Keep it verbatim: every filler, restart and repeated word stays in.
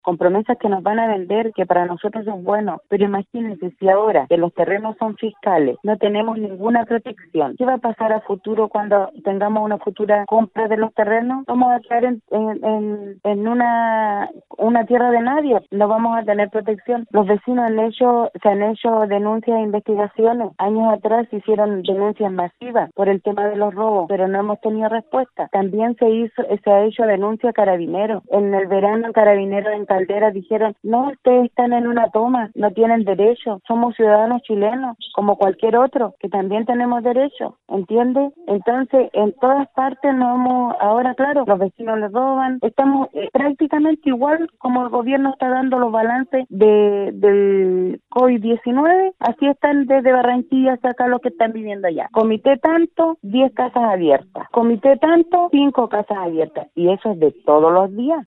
con promesas que nos van a vender, que para nosotros es bueno. Pero imagínense, si ahora que los terrenos son fiscales, no tenemos ninguna protección, ¿qué va a pasar a futuro cuando tengamos una futura compra de los terrenos? Vamos a quedar en, en, en, en una, una tierra de nadie, no vamos a tener protección. Los vecinos han hecho, se han hecho denuncias e investigaciones. Años atrás se hicieron denuncias masivas por el tema de los robos, pero no hemos tenido respuesta. También se hizo, se ha hecho denuncia a Carabineros. En el verano, Carabineros en Caldera dijeron, no, ustedes están en una toma, no tienen derecho, somos ciudadanos chilenos, como cualquier otro, que también tenemos derecho, ¿entiendes? Entonces, en todas partes no hemos, ahora claro, los vecinos les roban, estamos eh, prácticamente igual como el gobierno está dando los balances de del COVID diecinueve, así están desde Barranquilla hasta acá los que están viviendo allá. Comité tanto, diez casas abiertas, comité tanto, cinco casas abiertas, y eso es de todos los días.